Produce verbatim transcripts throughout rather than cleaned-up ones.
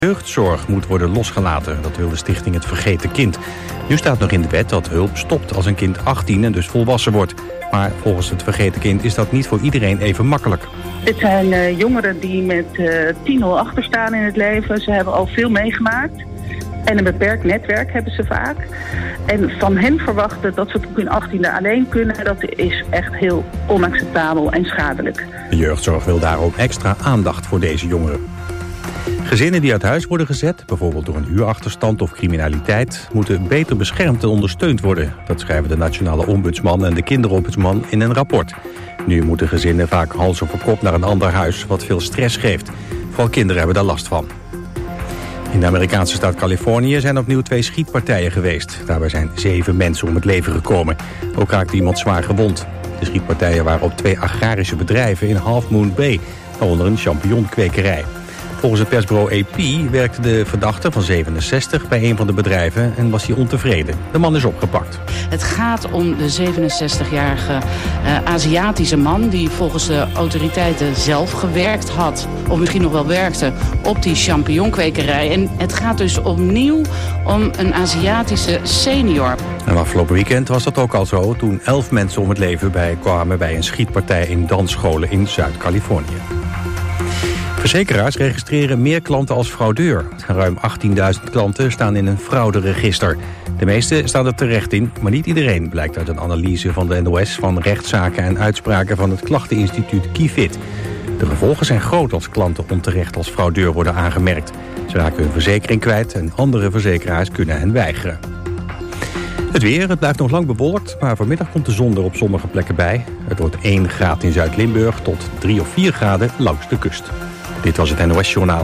Jeugdzorg moet worden losgelaten, dat wil de stichting Het Vergeten Kind. Nu staat nog in de wet dat hulp stopt als een kind achttien en dus volwassen wordt. Maar volgens Het Vergeten Kind is dat niet voor iedereen even makkelijk. Het zijn uh, jongeren die met uh, tien nul achterstaan in het leven. Ze hebben al veel meegemaakt. En een beperkt netwerk hebben ze vaak. En van hen verwachten dat ze tot hun achttiende alleen kunnen, dat is echt heel onacceptabel en schadelijk. De jeugdzorg wil daarom extra aandacht voor deze jongeren. Gezinnen die uit huis worden gezet, bijvoorbeeld door een huurachterstand of criminaliteit, moeten beter beschermd en ondersteund worden. Dat schrijven de Nationale Ombudsman en de Kinderombudsman in een rapport. Nu moeten gezinnen vaak hals over kop naar een ander huis, wat veel stress geeft. Vooral kinderen hebben daar last van. In de Amerikaanse staat Californië zijn opnieuw twee schietpartijen geweest. Daarbij zijn zeven mensen om het leven gekomen. Ook raakte iemand zwaar gewond. De schietpartijen waren op twee agrarische bedrijven in Half Moon Bay, waaronder een champignonkwekerij. Volgens het persbureau A P werkte de verdachte van zevenenzestig bij een van de bedrijven en was hij ontevreden. De man is opgepakt. Het gaat om de zevenenzestigjarige uh, Aziatische man die volgens de autoriteiten zelf gewerkt had, of misschien nog wel werkte, op die champignonkwekerij. En het gaat dus opnieuw om een Aziatische senior. En afgelopen weekend was dat ook al zo toen elf mensen om het leven bij kwamen bij een schietpartij in dansscholen in Zuid-Californië. Verzekeraars registreren meer klanten als fraudeur. Ruim achttienduizend klanten staan in een frauderegister. De meeste staan er terecht in, maar niet iedereen, blijkt uit een analyse van de N O S van rechtszaken en uitspraken van het klachteninstituut Kifid. De gevolgen zijn groot als klanten onterecht als fraudeur worden aangemerkt. Ze raken hun verzekering kwijt en andere verzekeraars kunnen hen weigeren. Het weer, het blijft nog lang bewolkt, maar vanmiddag komt de zon er op sommige plekken bij. Het wordt één graad in Zuid-Limburg tot drie of vier graden langs de kust. Dit was het N O S-journaal.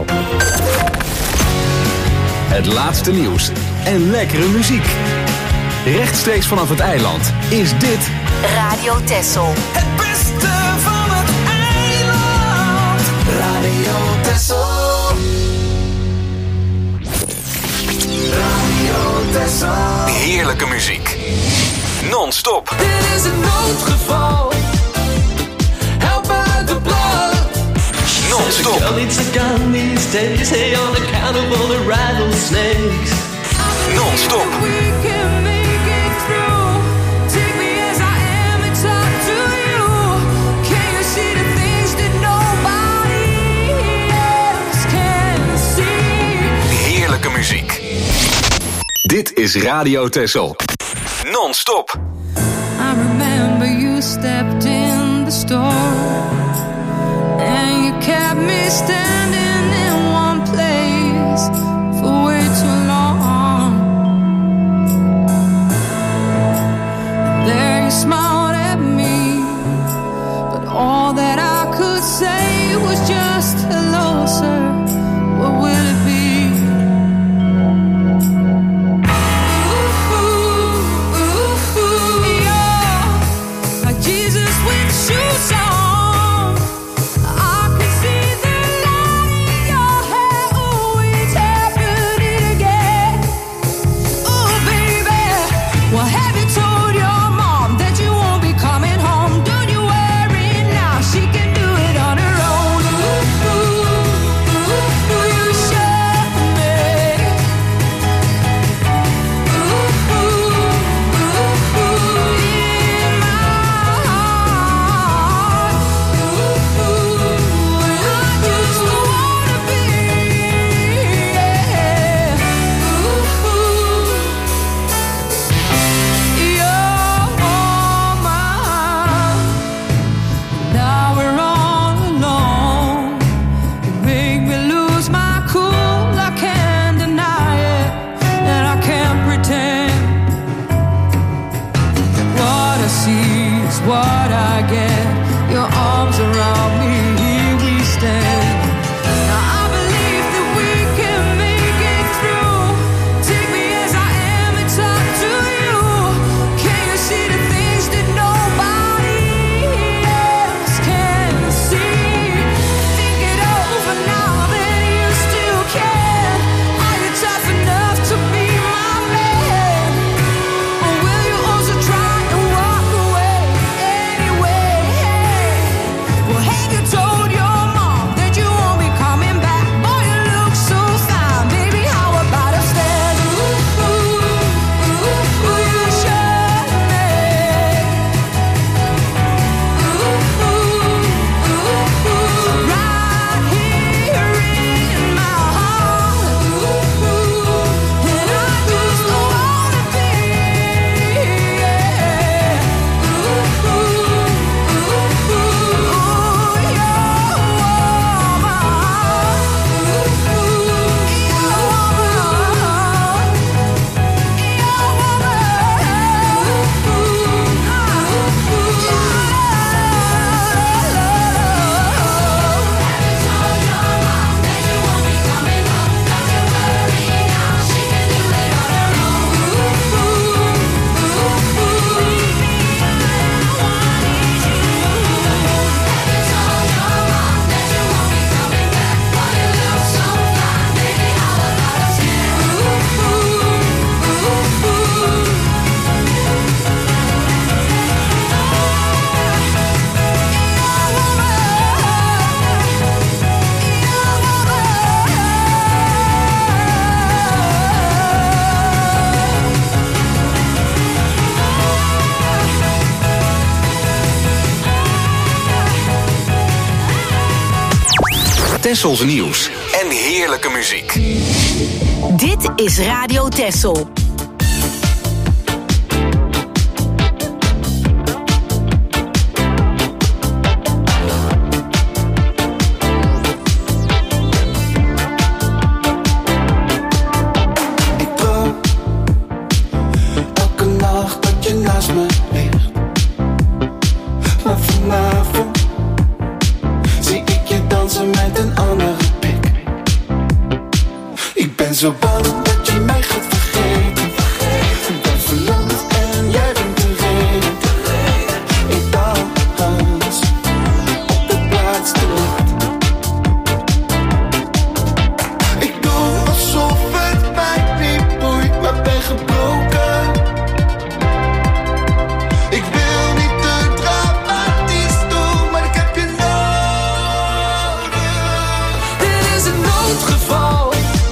Het laatste nieuws en lekkere muziek. Rechtstreeks vanaf het eiland is dit Radio Texel. Het beste van het eiland. Radio Texel. Radio Texel. heerlijke muziek. Non-stop. Dit is een noodgeval. Help uit de blad. Non-stop. Girl needs a gun these days, hey, on account of all the rattlesnakes. Non-stop. We can make it through. Take me as I am and talk to you. Can you see the things that nobody else can see? Heerlijke muziek. Dit is Radio Texel. Non-stop. I remember you stepped in the store and you kept me standing in one place for way too long. There you smiled at me, but all that I could say was just hello, sir. What will it be? Jesus with shoes on, I can see the light Tessels nieuws en heerlijke muziek. Dit is Radio Tessel. Zo bang dat je mij gaat vergeten. Ik ben verlamd en jij bent de reden. Ik dans op de plaats te laat. Ik doe alsof het mij niet boeit, maar ben gebroken. Ik wil niet te dramatisch doen, maar ik heb je nodig. Dit is een noodgeval.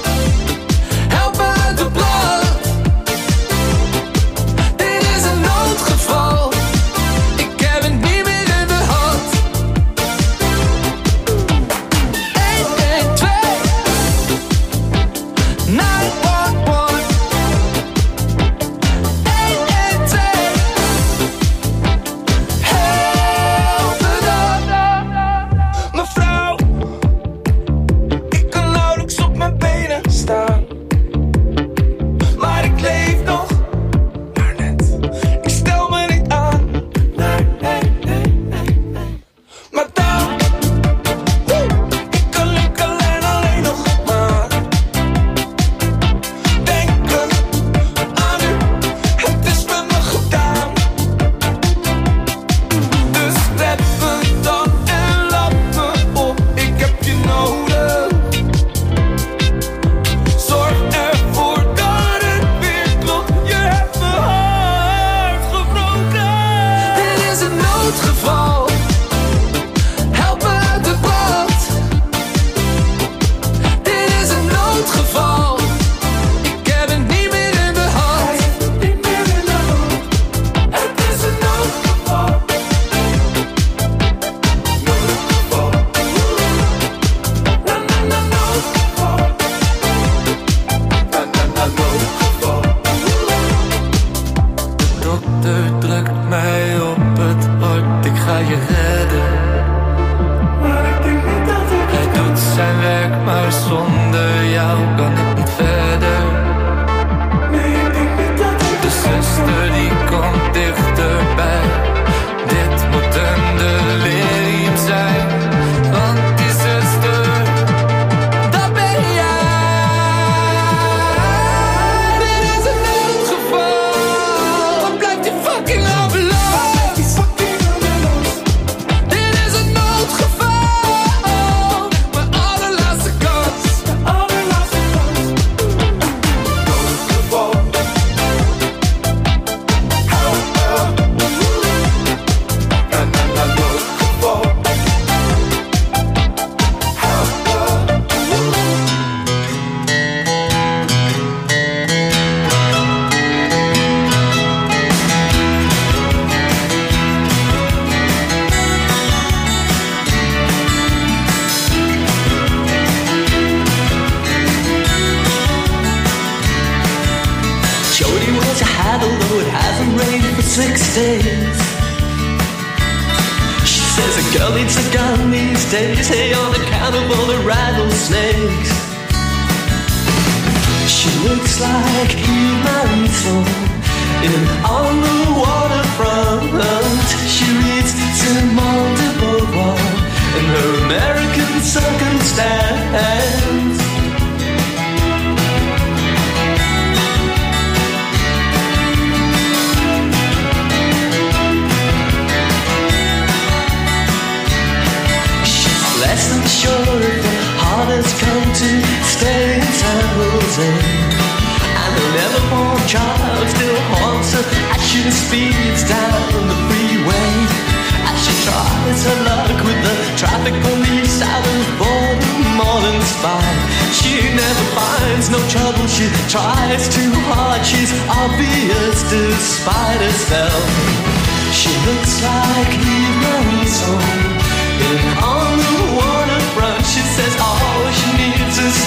Tries too hard, she's obvious despite herself. She looks like Eve Marie's home. On the waterfront, she says, oh,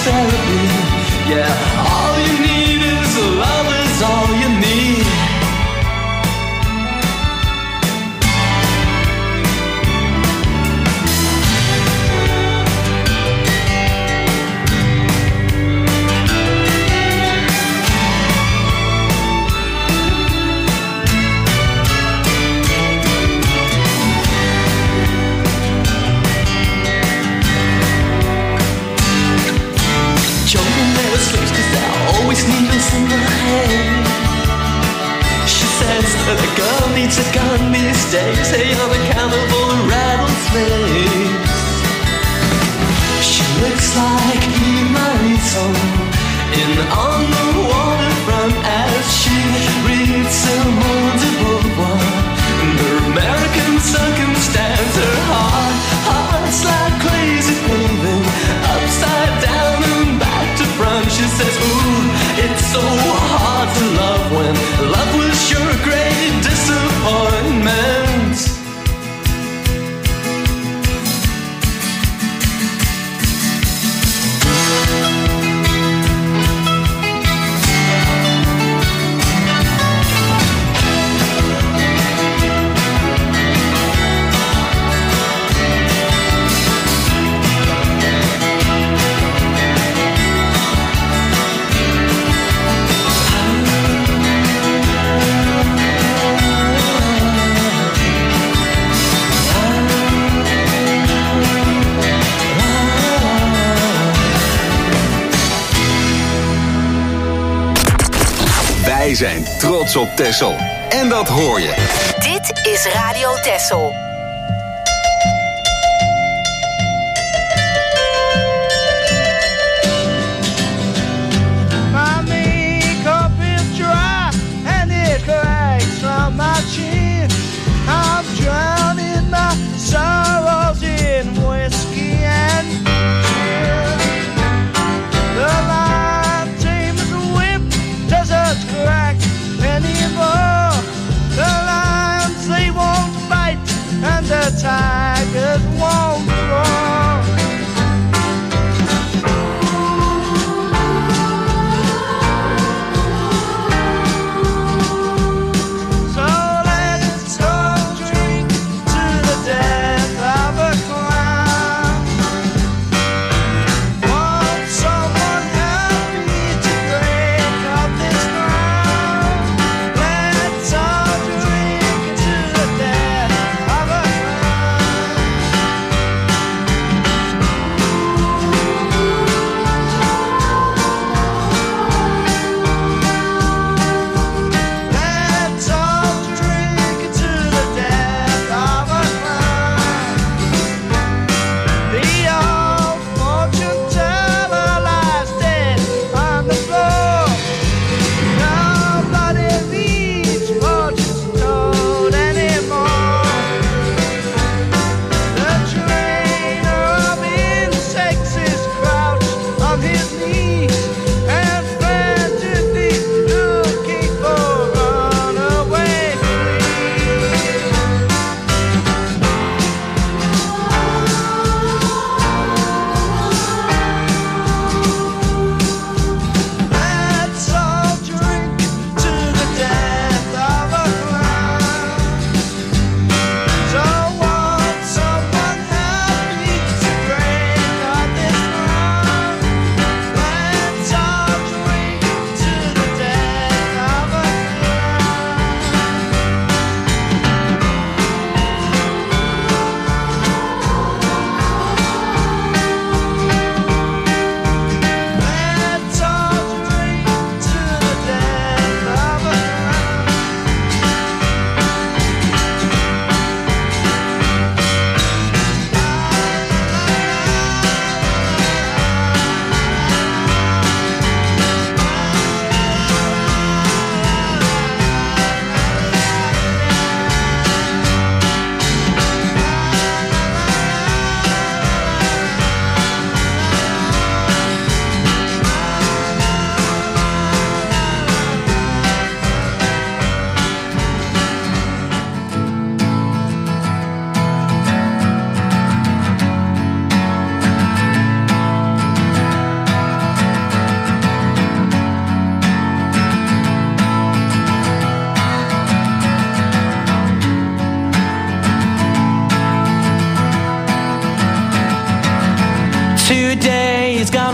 therapy. Yeah, all you need is love is all you need. Always needles in her head. She says that a girl needs a gun these days. Hey, unaccountable rattlesnakes. She looks like Eve Marisol in On the Waterfront as she reads Simone de Beauvoir. Her American circumstance, her heart, heart's like crazy paving, upside down and back to front. She says, ooh, it's so hard to love when love was your great disappointment. Wij zijn trots op Texel. En dat hoor je. Dit is Radio Texel. My makeup is dry and it cracks on my chin. I'm drowning my sorrows in whiskey and gin. The line tame as a whip doesn't crack anymore. The lions, they won't fight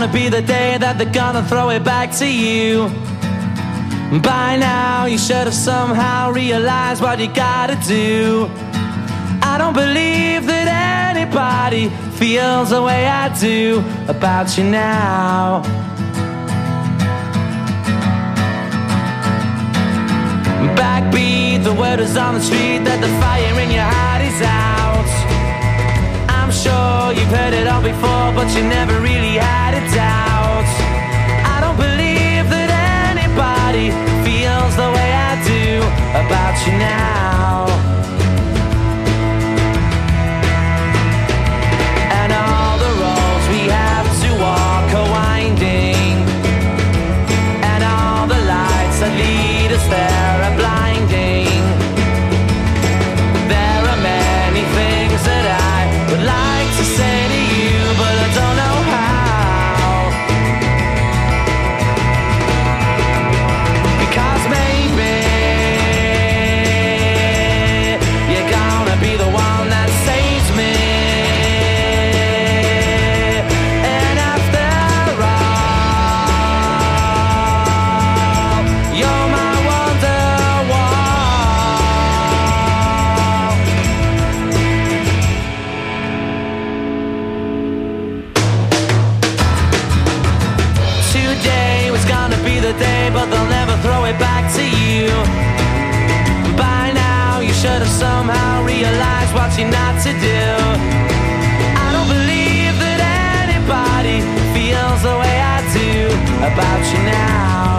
gonna be the day that they're gonna throw it back to you. By now you should have somehow realized what you gotta do. I don't believe that anybody feels the way I do about you now. Backbeat, the word is on the street that the fire in your heart is out. I'm sure you've heard it all before, but you never really had a doubt. I don't believe that anybody feels the way I do about you now. And all the roads we have to walk are winding, and all the lights that lead us there are blinding. There are many things that I would like to say to you, but I don't know how. Because maybe you're gonna be the one that saves me. And after all, you're my Wonderwall. Today was gonna be the day, but they'll never throw it back to you. By now you should have somehow realized what you're not to do. I don't believe that anybody feels the way I do about you now.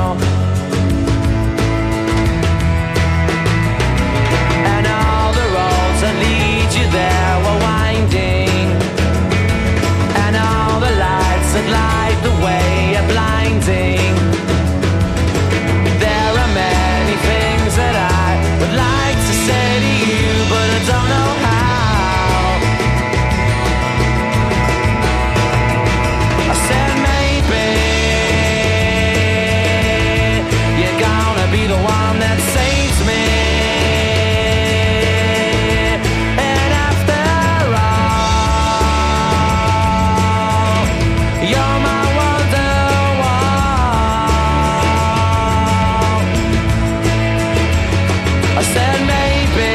And all the roads that lead you there were winding, and all the lights that light the way are blinding. There are many things that I would like to say to you, but I don't know how. I said maybe you're gonna be the one that saves me. And after all, you're my Wonderwall. I said maybe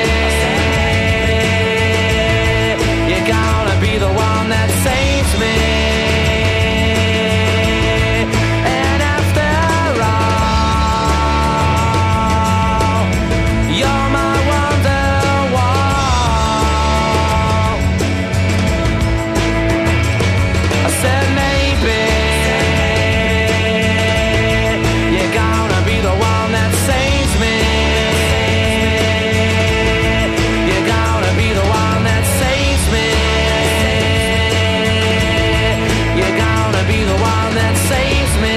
you're gonna be the one that saves me. And after all, you're my Wonderwall. I said maybe you're gonna be the one that saves me. You're gonna be the one that saves me. You're gonna be the one that saves me.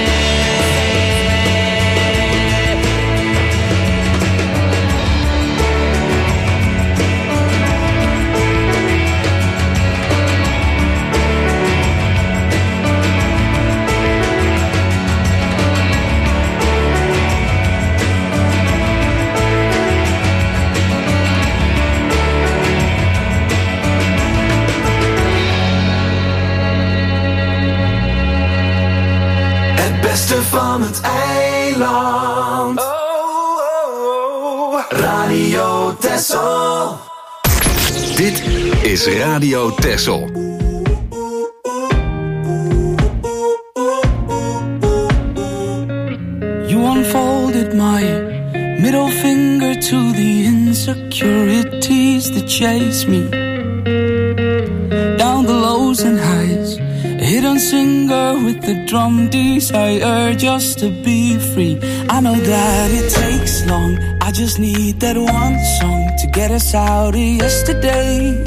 Het beste van het eiland. Radio Texel. Dit is Radio Texel. You unfolded my middle finger to the insecurities that chase me down the lows and highs. A hidden singer with the drum desire just to be free. I know that it takes long. I just need that one song to get us out of yesterday.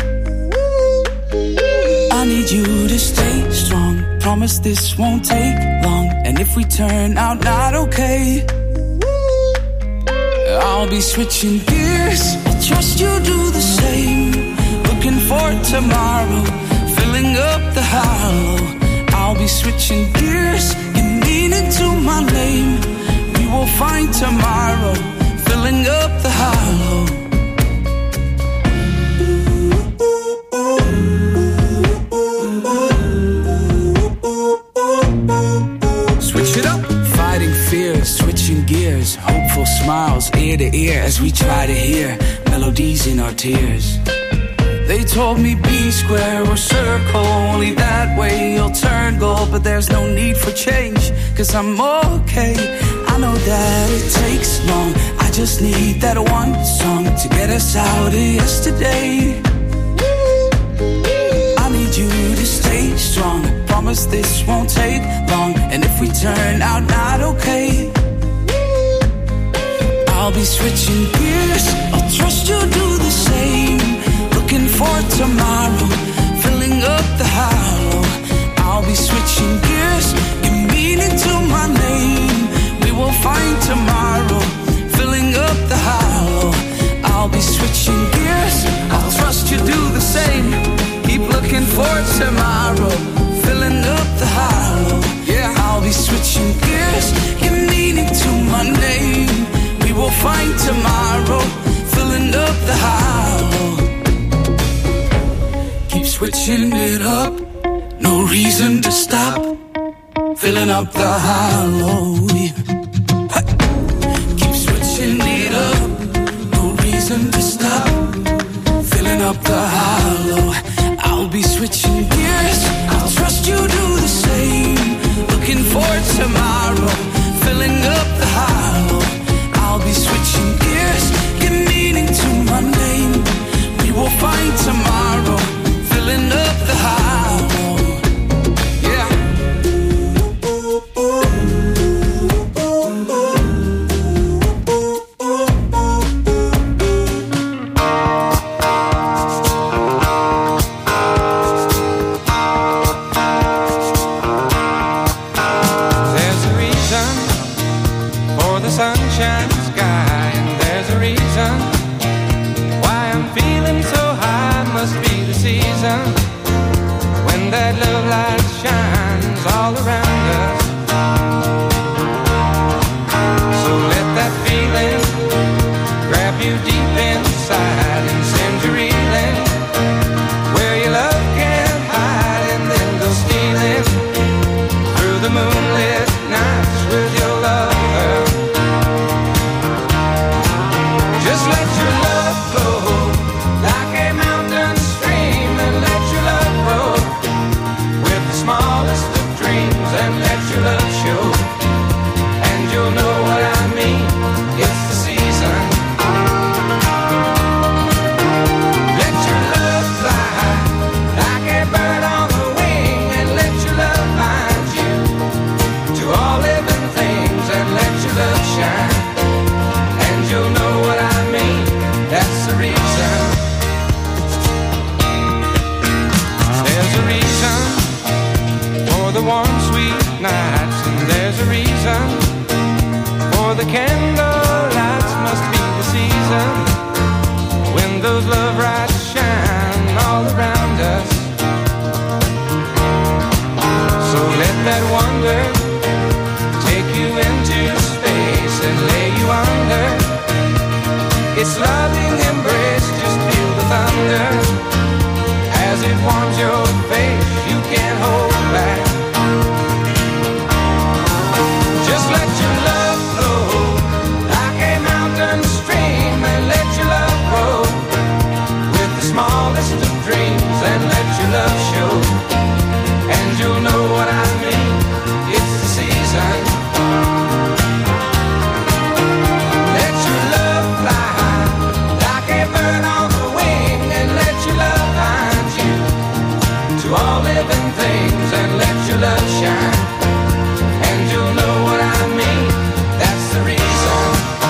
I need you to stay strong. Promise this won't take long. And if we turn out not okay, I'll be switching gears. I trust you do the same. Looking for tomorrow, filling up the hollow. I'll be switching gears. You lean into my lane. We will find tomorrow, filling up the hollow. smiles, hopeful smiles, ear to ear as we try to hear melodies in our tears. They told me be square or circle, only that way you'll turn gold. But there's no need for change, cause I'm okay. I know that it takes long, I just need that one song to get us out of yesterday. I need you to stay strong, I promise this won't take long. And if we turn out not okay, I'll be switching gears, I'll trust you'll do the same. Looking for tomorrow, filling up the hollow. I'll be switching gears, give meaning to my name. We will find tomorrow, filling up the hollow. I'll be switching gears, I'll trust you do the same. Keep looking for tomorrow, filling up the hollow. Yeah, I'll be switching gears, give meaning to my name. We will find tomorrow, filling up the hollow. Keep switching it up, no reason to stop. Filling up the hollow. Hey. Keep switching it up, no reason to stop. Filling up the hollow. I'll be switching gears, I'll trust you do the same. Looking for tomorrow, filling up the hollow. I'll be switching gears, give meaning to my name. We will find tomorrow, filling up the hollow. Yeah. There's a reason for the sunshine sky, and there's a reason why I'm feeling so high. Must be the season when that love light shines all around us. So let that feeling grab you deep inside and send you reeling where your love can't hide, and then go stealing through the moonlit nights with your lover. Just let your love flow like a mountain stream, and let your love grow with the smallest of dreams, and let your love show, and you'll know what I mean. It's the season. Let your love fly like a bird on the wing, and let your love find you to all living things, and let your love shine, and you'll know what I mean. That's the reason. There's a reason for the warm, sweet nights, and there's a reason for the candle lights. Must be the season when those love lights shine all around us. So let that wonder take you into space and lay you under its loving embrace. Just feel the thunder as it warms your face. You can't hold back. Just let your love flow like a mountain stream, and let your love grow with the smallest of dreams, and let your love show, and you'll know what I mean. It's the season. Let your love fly like a bird on the wing, and let your love find you to all living things, and let your love shine, and you'll know what I mean. That's the reason.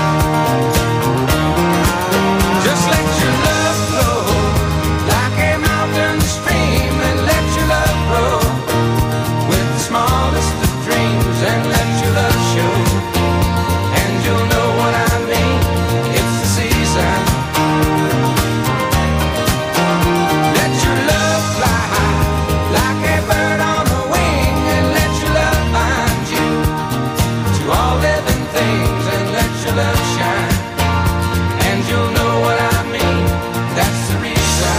Just let your love flow like a mountain stream, and let your love grow with the smallest of dreams, and let your love show, and you'll know what I mean. It's the season. Let your love fly like a bird on the wing, and let your love find you to all living things, and let your love shine, and you'll know what I mean. That's the reason.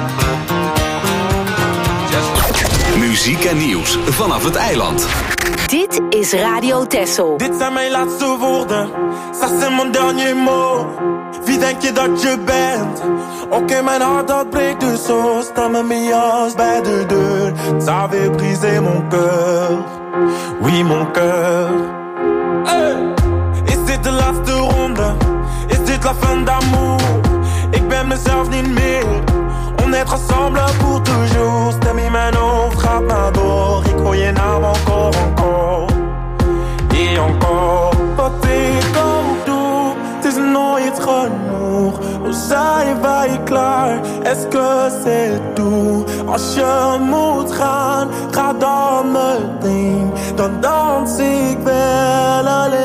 Just Muziek en nieuws vanaf het eiland. Dit Dit is Radio Texel. Dit zijn mijn laatste woorden, dat zijn mijn dernier mot. Wie denk je dat je bent? Oké, okay, mijn hart dat breekt dus zo. Sta met mijn jas bij de deur. Ça avait brisé mon cœur. Oui, mon cœur. Hey. Is dit de laatste ronde? Is dit la fin d'amour? Ik ben mezelf niet meer. On est ensemble pour toujours. Stem in mijn hoofd gaat maar door. Ik hoor je naam encore, encore. Et encore. Wat ik ook doe, het is nooit genoeg. We zijn wij klaar, est-ce que c'est tout? Als je moet gaan, ga dan meteen. Dan dans ik wel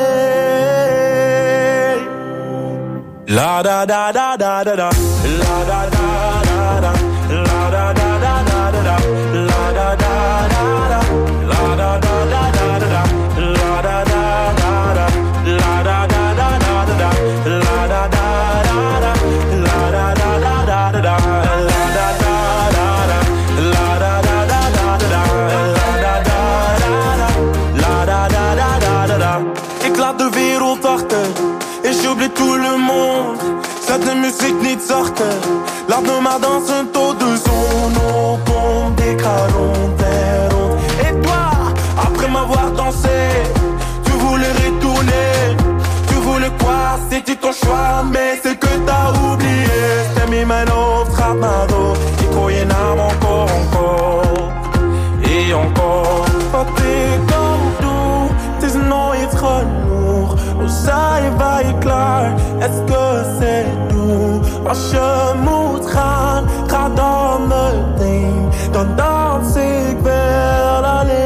alleen. La da da da da da da. La da da da da. La da da da da da. La da da da da. La da da da da da. La da da da da. La da da da da da. La da da da da. La da da da da da. La da da da da. La da da da da da. La da da da da. La da da da da da. Ik laat de wereld achter. Et j'oublie tout le monde. Zet de muziek niet zachter. Laat me maar dansen tot de zon opkomt. Ik ga rond en rond. Et toi, après m'avoir dansé, tu voulais retourner. Tu voulais quoi? C'était ton choix, mais c'est que t'as oublié. Stem in mijn hoofd gaat maar door. Ik hoor je naam encore, encore. Et encore. Wat ik ook doe, het is nooit genoeg. We zijn wij klaar, est-ce que c'est tout? Als je moet gaan, ga dan meteen. Dan dans ik wel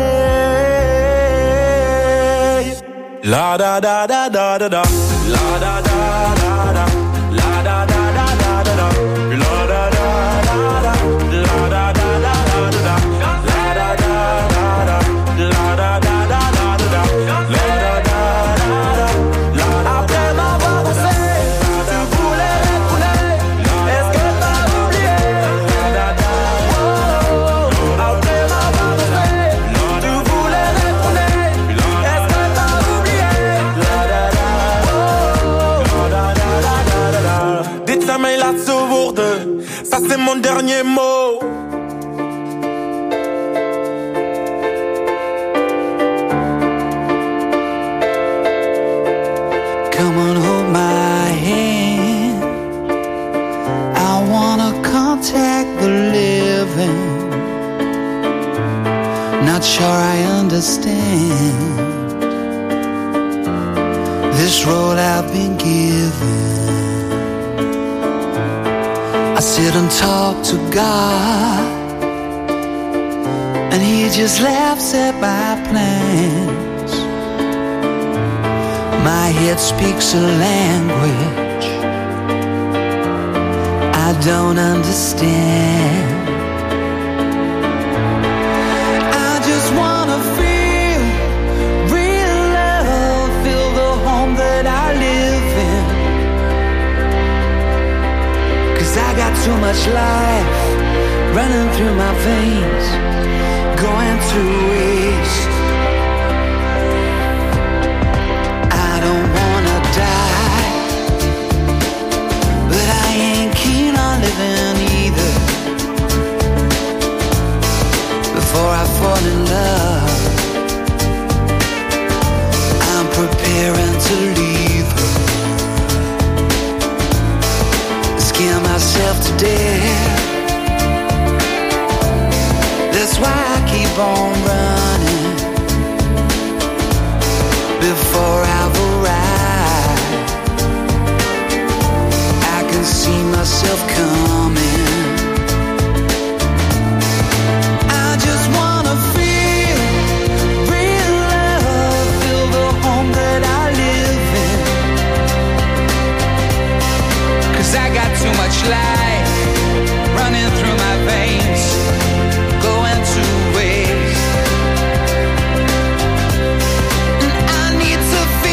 alleen. La da da da da da da. La da da da da. La da da da da da. La da da da da. La da da da da da. La da da da da. La da da da da da. La da da da. Après m'avoir dansé, tu voulais retourner. Est-ce que t'as oublié? Après m'avoir dansé, tu voulais retourner. Est-ce que t'as oublié? Dit zijn mijn laatste woorden, ça c'est mon dernier mot. Come on, hold my hand. I wanna contact the living. Not sure I understand this road I've been given. I sit and talk to God, and He just laughs at my plans. My head speaks a language I don't understand. I just wanna feel real love, feel the home that I live in. 'Cause I got too much life running through my veins, going to waste. I don't wanna die, but I ain't keen on living either. Before I fall in love, I'm preparing to leave her. Scare myself to death. That's why I keep on running. Before I've arrived, I can see myself coming. I just wanna feel real love, feel the home that I live in. 'Cause I got too much life running through my veins, going to waste. And I need to feel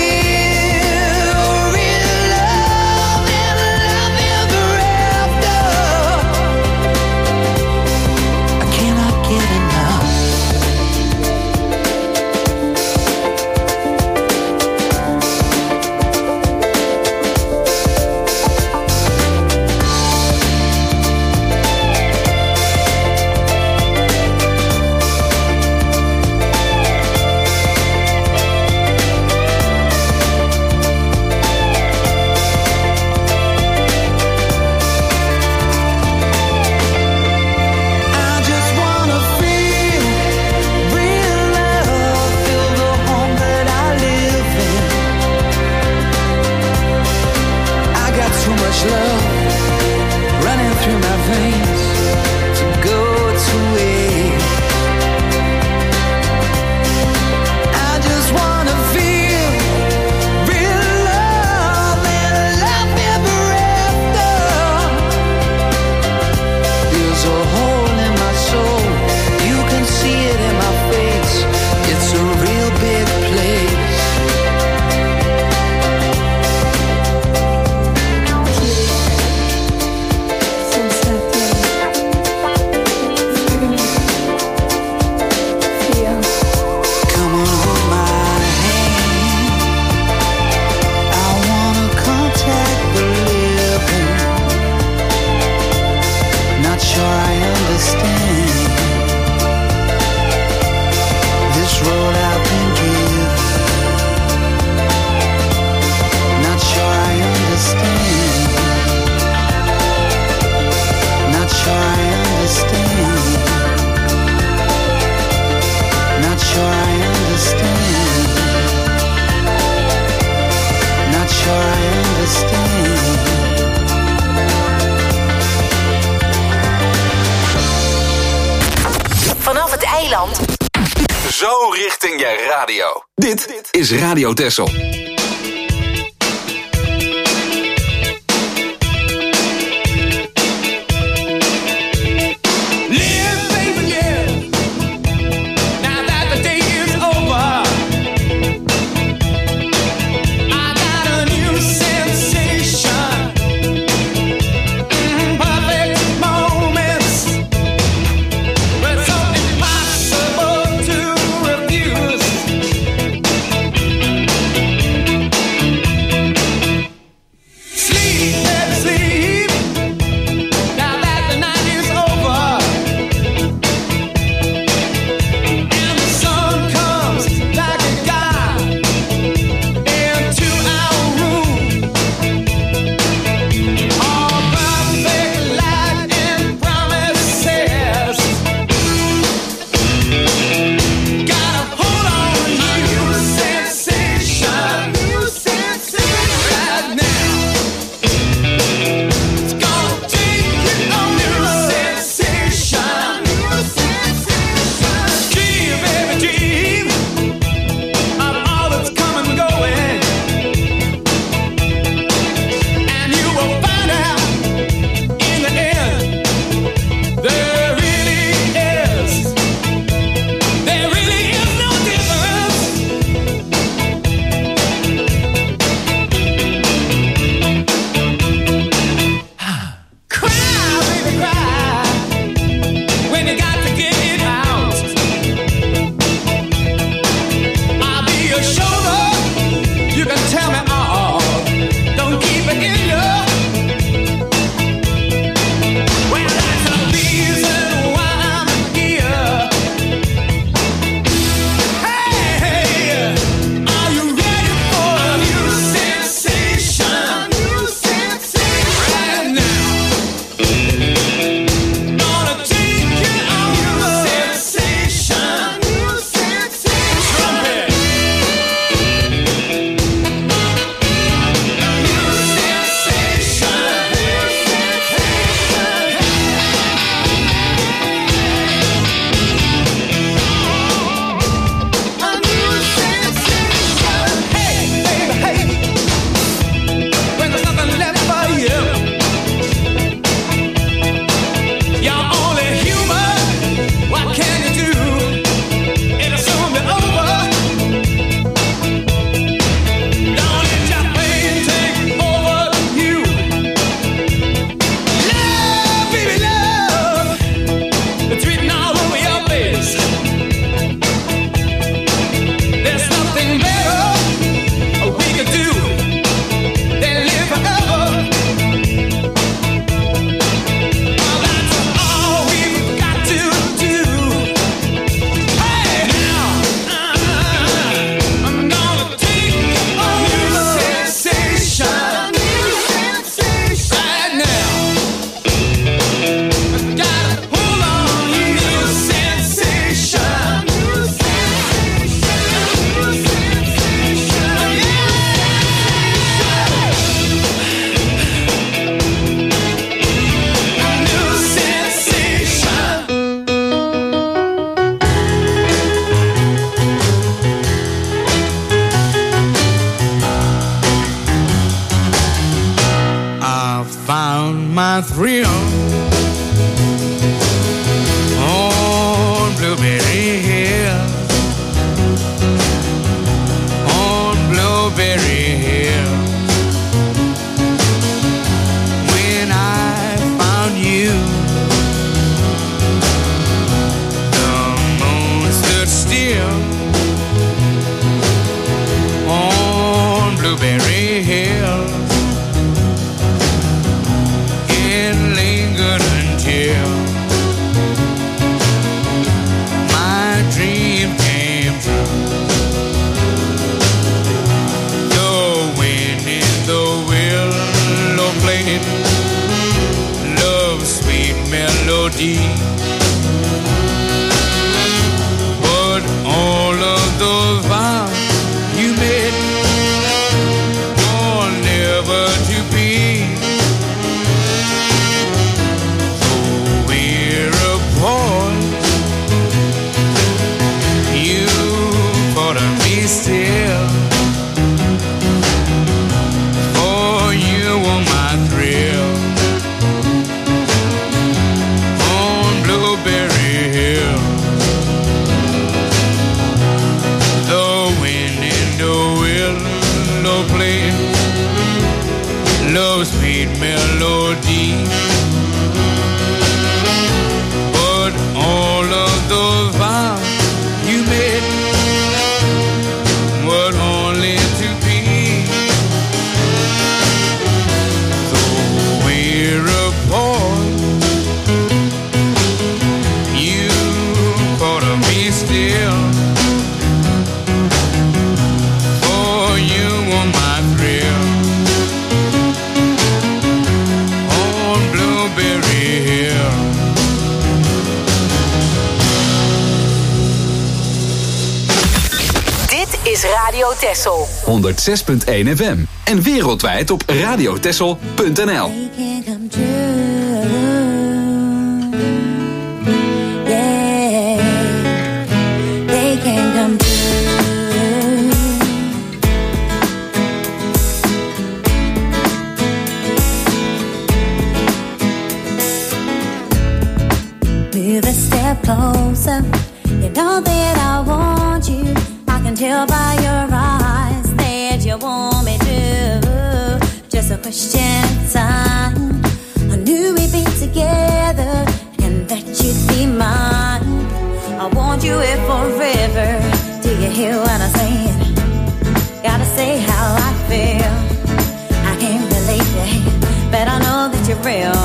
richting je radio. Dit is Radio Texel. my thrill on Blueberry Hill, on Blueberry Hill. When I found you, the moon stood still on Blueberry Hill. It lingered until my dream came true. Though deep. But all of those vows you made were only to be. So we're apart. You thought of me still. For you were my thrill. On Blueberry Hill. Dit is Radio Texel. honderdzes punt één F M. En wereldwijd op radiotexel punt n l. They can come true. Yeah, they can come true. Move a step closer. You know that I want you. I can tell by your eyes that you want me to. Just a question of time. I knew we'd be together and that you'd be mine. I want you here forever. Do you hear what I'm saying? Gotta say how I feel. I can't believe it, but I know that you're real.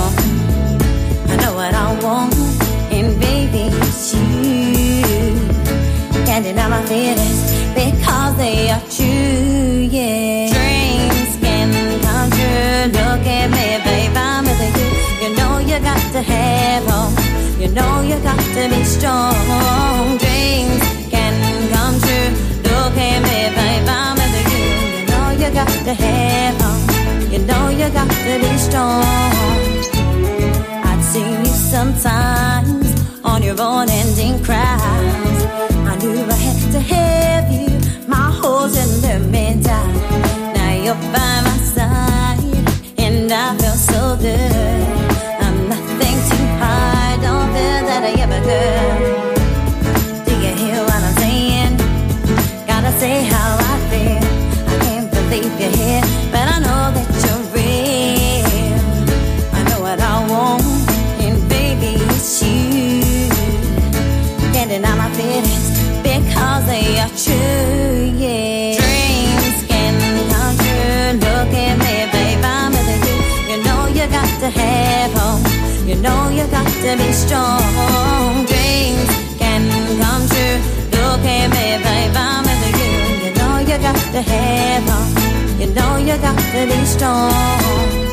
I know what I want, and baby, it's you. Can't deny my feelings because they are true, yeah. Dreams can come true. Look at me, babe, I'm with you. You know you got to have hope. You know you got to be strong. Dreams can come true. Look at me, babe, I'm with you. You know you got to have hope. You know you got to be strong. I've seen you sometimes on your own ending cries. I knew I had to have you, my horse in the middle. Now you're by my side, and I feel so good. I'm nothing too hard, don't feel that I ever could. Do you hear what I'm saying? Gotta say how I feel. I can't believe you're here, but I know that you're real. I know what I want, and baby, it's you. Can't deny my feelings because they are true, yeah. Dreams can come true. Look at me, babe, I'm with you. You know you got to have hope. You know you got to be strong. Dreams can come true. Look at me, babe, I'm with you. You know you got to have hope. You know you got to be strong.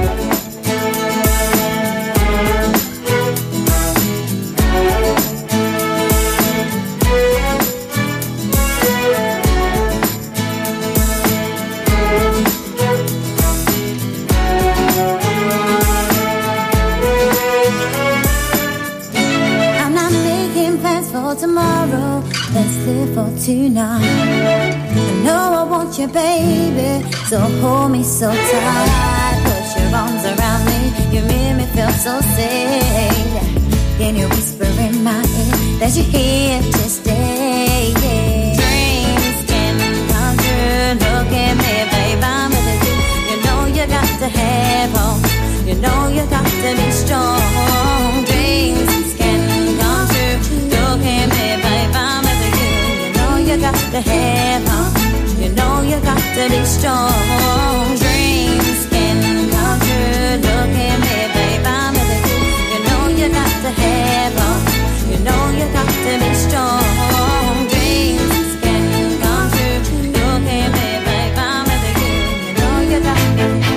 Tomorrow, let's live for tonight. I know I want you, baby, so hold me so tight. Put your arms around me, you make me feel so safe. Can you whisper in my ear that you're here to stay? Yeah. Dreams can come true. Look at me, babe, I'm with you. You know you got to have hope. You know you got to be strong. Dreams can come true. Look at me, babe, I'm with you. You know you got to have hope. You know you got to be strong. Dreams can come true. Look at me, babe, I'm with you. You know you got to have hope. You know you got to be strong. Dreams can come true. Look at me, babe, I'm with you. You know you got to.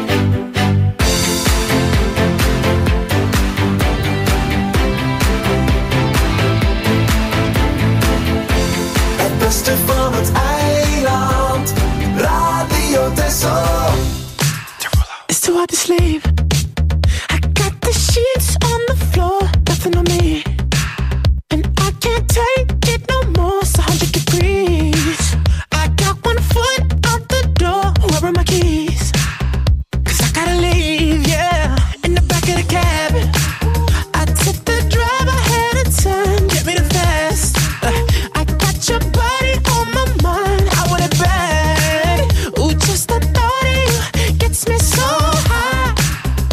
Beste van het eiland, Radio Texel. It's too hard to sleep. I got the sheets on the floor, nothing on me. And I can't take it no more, it's a hundred degrees. I got one foot out the door, where are my keys? Cause I gotta leave, yeah, in the back of the cab. I took the drive, I had a turn, get me the fast. uh, I got your body on my mind, I want it bad. Ooh, just the thought of you gets me so high.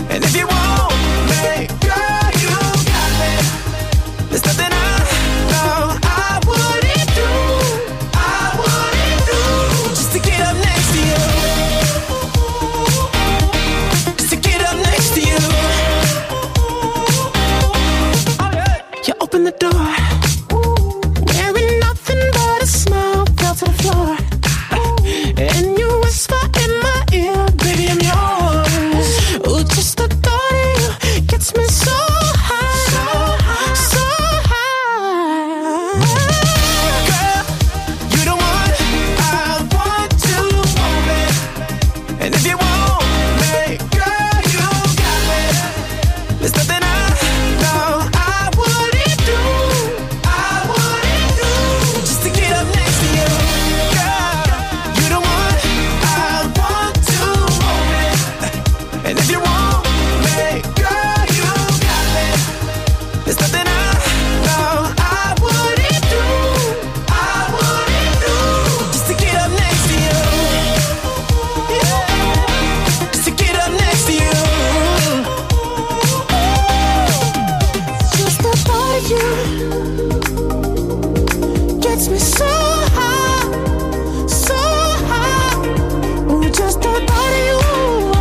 And if you want me, girl, you got me. There's nothing I know I wouldn't do, I wouldn't do, just to get up next to you, just to get up next to you. Oh yeah. You open the door, wearing nothing but a smile, fell to the floor, and you whisper in my ear, baby, I'm yours. Ooh, just the thought of you gets me so high, so high, so high. Girl, you the one I want to want me. And if you want me, girl, you got me. There's nothing I know I wouldn't do, I wouldn't do, just to get up next to you. Girl, you the one I want to want me. And if you want me, girl, you got me. There's nothing I know I wouldn't do, I wouldn't do, just to get up next to you. Yeah, just to get up next to you. Just the thought of you gets me so high, so high. Ooh, just the thought of you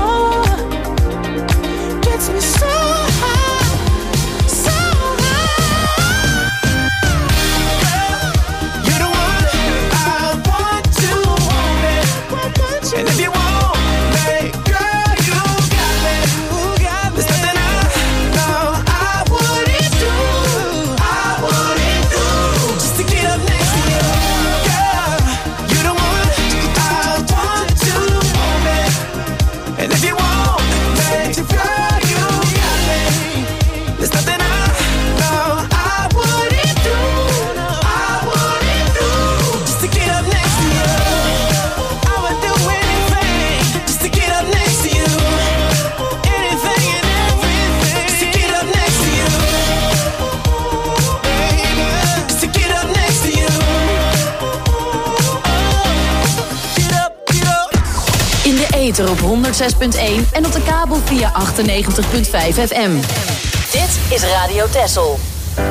gets me so high, so high. Girl, you're the one I want to want me. And if you want me, girl, you got me. There's nothing I know I wouldn't do, I wouldn't do, just to get up next to you. Girl, you're the one I want to want me. And if you want me, girl, you got me. There's nothing I know I wouldn't do, I wouldn't do, just to get up next to you. I would do anything just to get up next to you. Anything and everything just to get up next to you. Baby, just to get up next to you. Get up, get up. In de ether op honderdzes punt één en op de kabel via achtennegentig punt vijf F M. Dit is Radio Texel.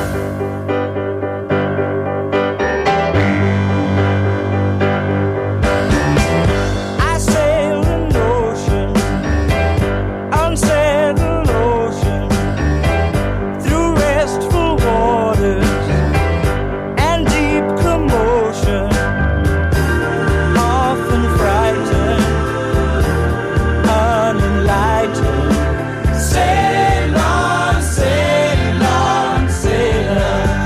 I sail an ocean, unsettled ocean, through restful waters and deep commotion, often frightened, unenlightened. Sail on, sail on, sailor.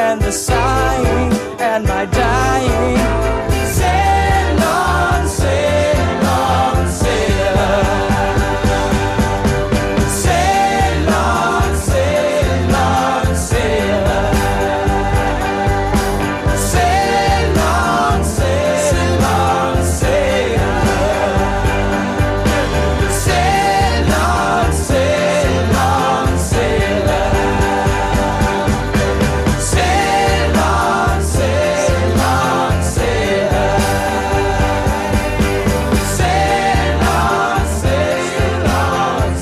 and the sighing and my dying. Sail on, sail on, sailor. Sail on, sail on, sailor. Sail on, sail on, sailor. Sail on, sail on, sailor. Sail on, sail on, sailor. Sail on, sail on,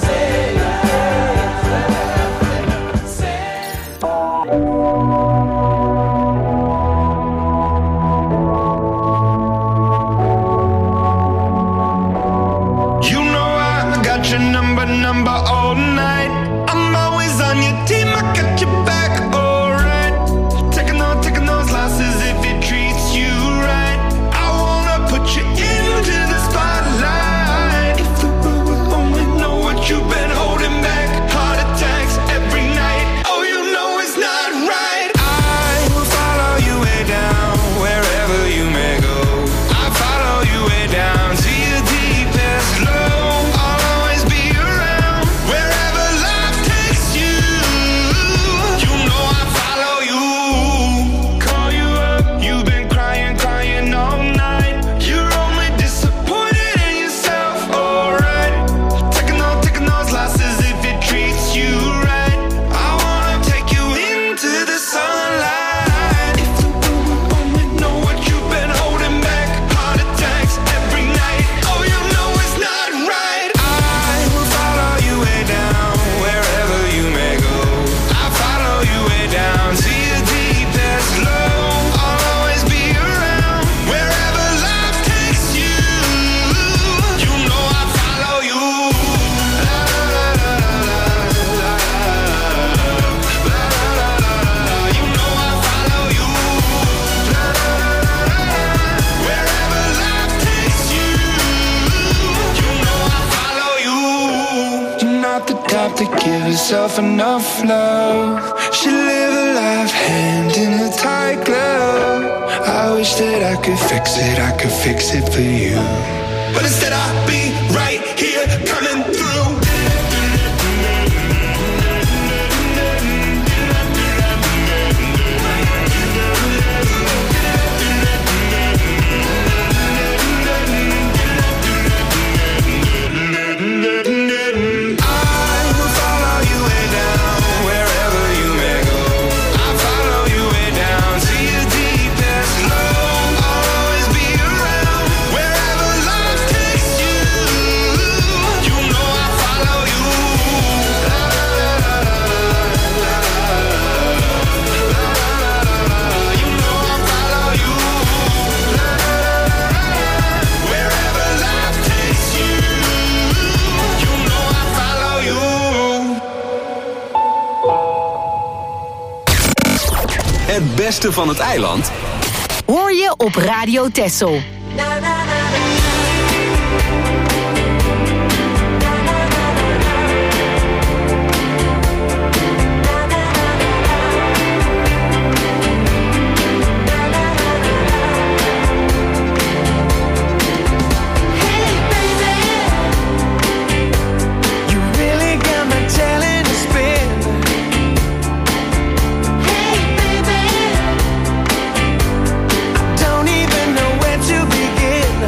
You know I got your number, number all night. I'm always on your team, I got your back, alright. Taking on, taking those losses if it treats you right. I wanna put you into the spotlight. If the world would only know what you've been holding back. Heart attacks every night. Oh, you know it's not right. I will follow you way down, wherever you may go. I follow you way down to your deepest low. I'll always be around, wherever life takes you. You know I follow you. Call you up, you've been crying, crying all night. You're only disappointed in yourself, alright. Taking on, taking those losses if it treats you right. I wanna take you into the sunlight. If the world would only know what you've been holding back. Heart attacks every night. Oh, you know it's not right. I will follow you way down, wherever you may go. I follow you way down to your deepest low. I'll always be around, wherever life takes you. You know I follow you. La la la la la la la la la la. You know I follow you. La la la la la. Wherever life takes you. You know I follow you. You're not the type to give yourself enough love. Should live a life hand in a tight glove. I wish that I could fix it, I could fix it for you. But instead I'll be right here coming through. I will follow you way down, wherever you may go. I follow you way down to your deepest low. I'll always be around, wherever life takes you. You know I follow you. La la la la la la la. You know I follow you. La la la la. Wherever life takes you. You know I follow you. Het beste van het eiland Hoor je op Radio Texel. You really got my talent to spin. Hey, baby. I don't even know where to begin.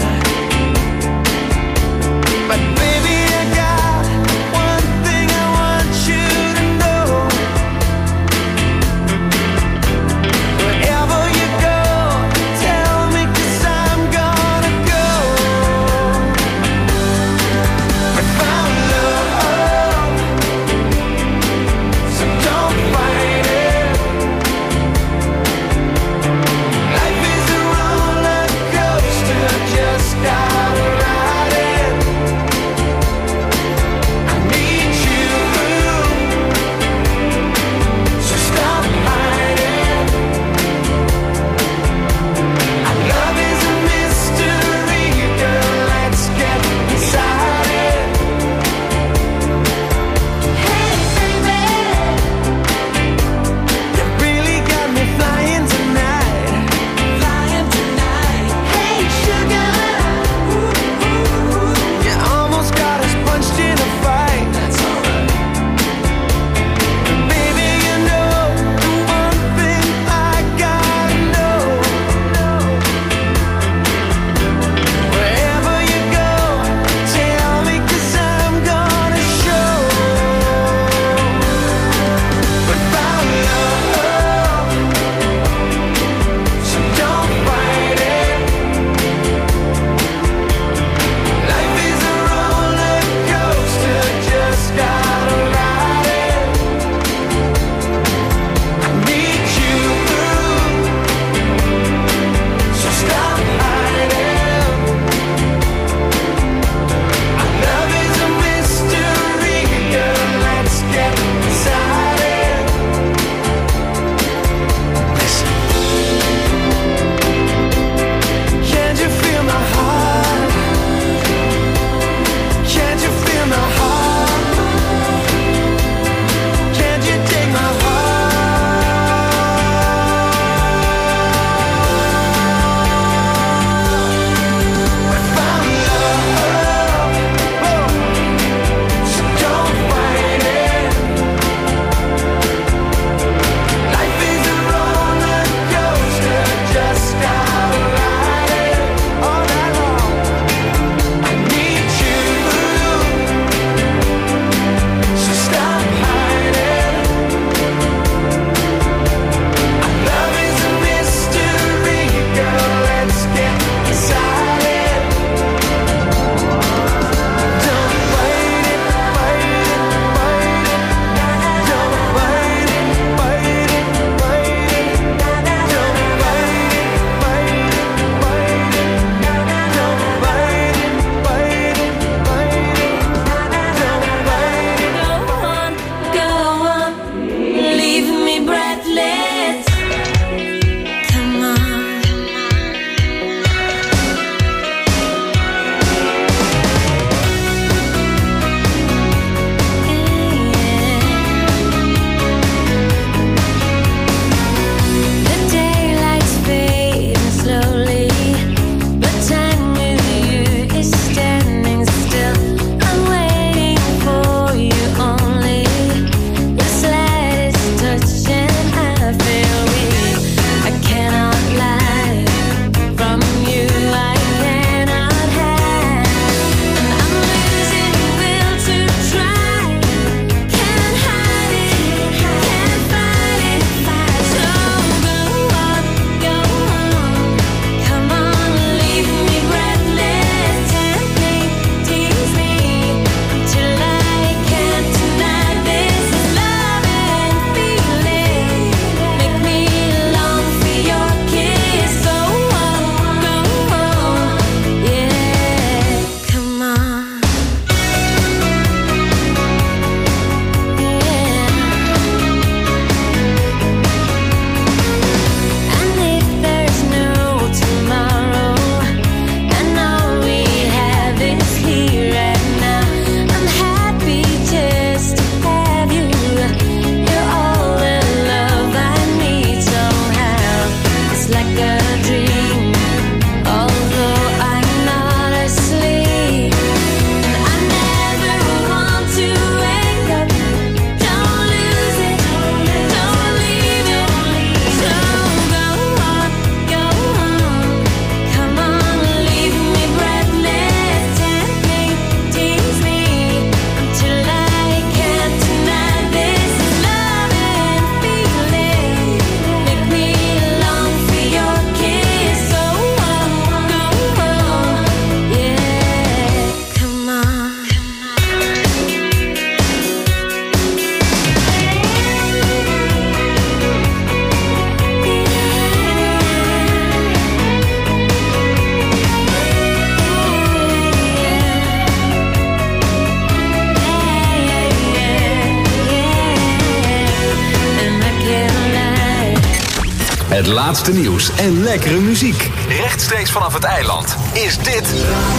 Het laatste nieuws en lekkere muziek. Rechtstreeks vanaf het eiland is dit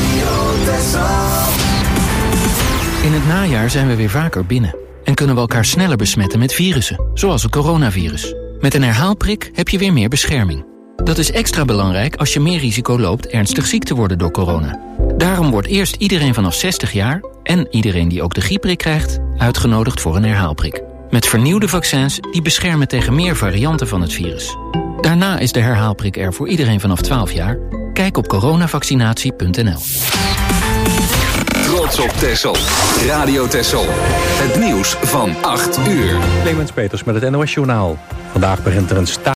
In het najaar zijn we weer vaker binnen. En kunnen we elkaar sneller besmetten met virussen, zoals het coronavirus. Met een herhaalprik heb je weer meer bescherming. Dat is extra belangrijk als je meer risico loopt ernstig ziek te worden door corona. Daarom wordt eerst iedereen vanaf zestig jaar... en iedereen die ook de griepprik krijgt, uitgenodigd voor een herhaalprik. Met vernieuwde vaccins die beschermen tegen meer varianten van het virus. Daarna is de herhaalprik er voor iedereen vanaf twaalf jaar. Kijk op coronavaccinatie punt n l. Trots op Texel. Radio Texel. Het nieuws van acht uur. Clemens Peters met het N O S Journaal. Vandaag begint er een sta